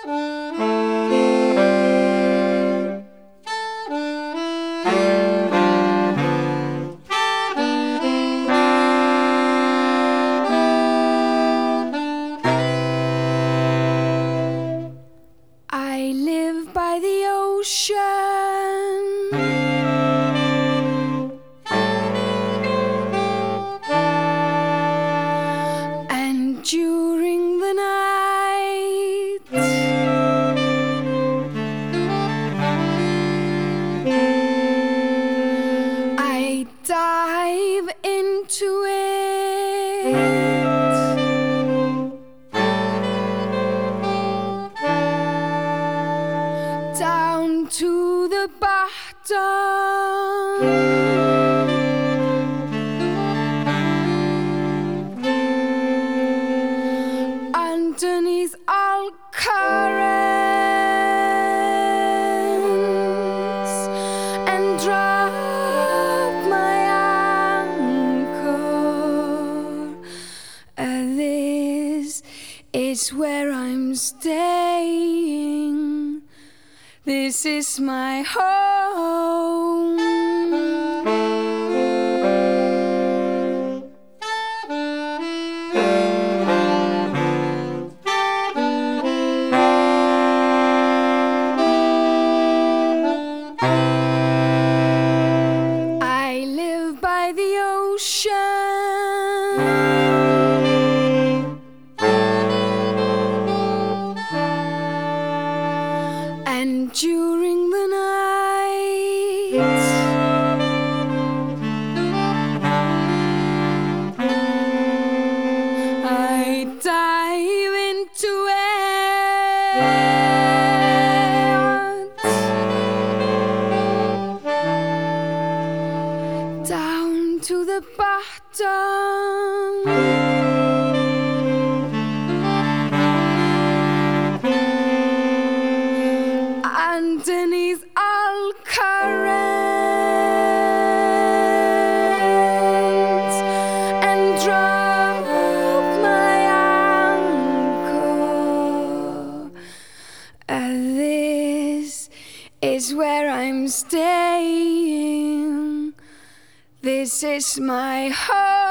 I live by the ocean, and during the night I dive into it, down to the bottom, underneath all currents, and drop my anchor. This is where I'm staying. This is my home. I live by the ocean, and during the night I dive into it, down to the bottom, underneath all currents, and drop my anchor. This is where I'm staying. This is my home.